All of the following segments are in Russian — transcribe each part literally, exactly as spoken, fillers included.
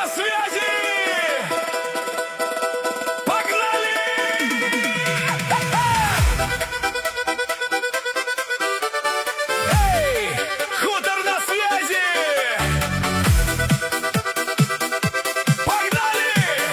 на связи! Погнали! Эй, хутор на связи! Погнали!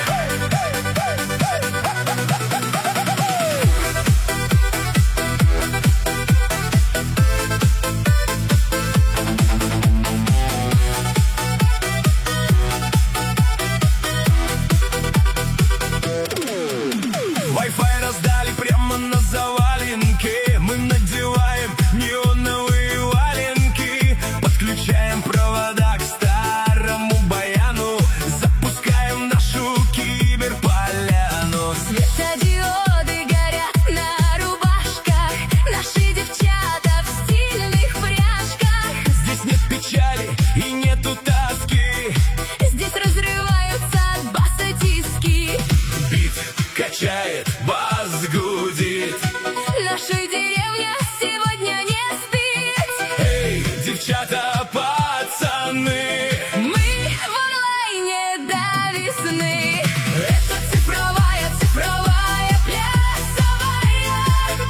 Wi-Fi раздали прямо на заваленке. Мы надеваем неоновые валенки, подключаем провода к старому баяну, запускаем нашу киберполяну. Светодиоды горят на рубашках, наши девчата в стильных пряжках. Здесь нет печали и нету тоски, Здесь разрываются от баса тиски. бит качает, бас гудит. Наша деревня сегодня не спит. Эй, девчата, пацаны, Мы в онлайне до весны. Это цифровая, цифровая, плясовая.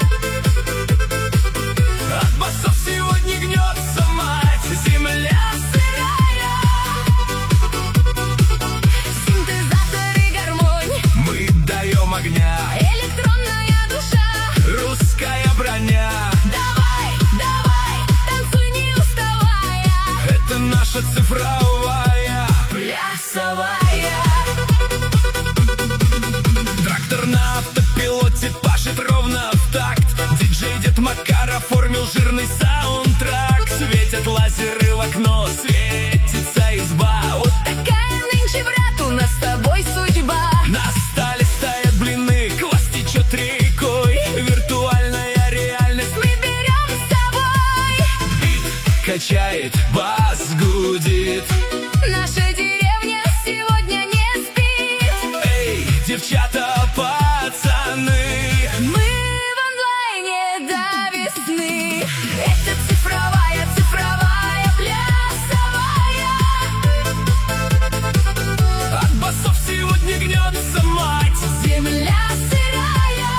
от басов сегодня гнется мать, земля сырая. Синтезатор и гармонь, Мы даем огня, электронная душа. русская броня. Давай, давай, танцуй не уставая. Это наша цифровая. Плясовая. Трактор на автопилоте пашет ровно в такт. Диджей Дед Макар оформил жирный саундтрак. Светят лазеры в окно, светится изба. Вот Такая нынче, брат, у нас с тобой судьба. на столе стоят блины, квас течет рекой. Виртуальная реальность Мы берем с собой. бит качает, бас гудит. Наша деревня сегодня не спит. Эй, девчата, пацаны, Мы в онлайне до весны. Это цифровая, цифровая, плясовая. от басов сегодня гнется мать. Земля сырая.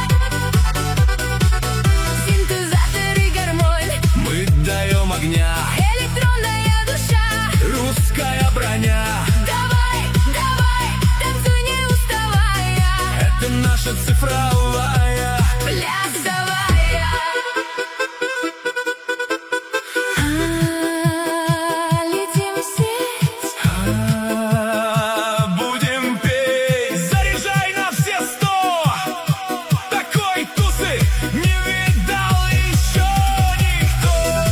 Синтезатор и гармонь, Мы даем огня, электронная душа. русская броня. Давай, давай, танцуй не уставая. Это наша цифровая. Плясовая. А, летим в сеть. А, будем петь. Заряжай на все сто. Такой тусы не видал еще никто.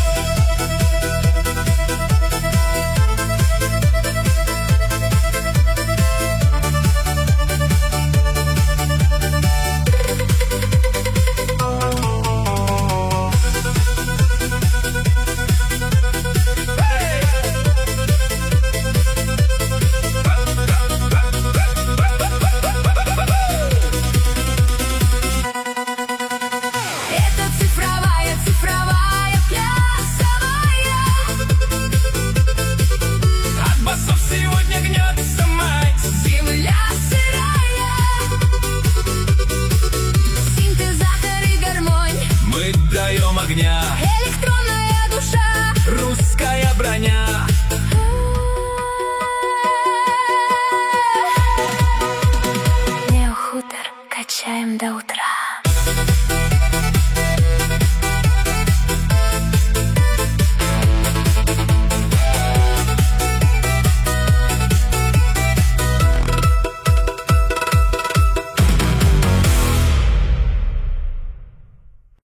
Это цифровая, цифровая, плясовая. От басов сегодня гнется мать. Земля сырая. Синтезатор и гармонь, Мы даем огня, электронная душа. русская броня. Неохутор, качаем до утра.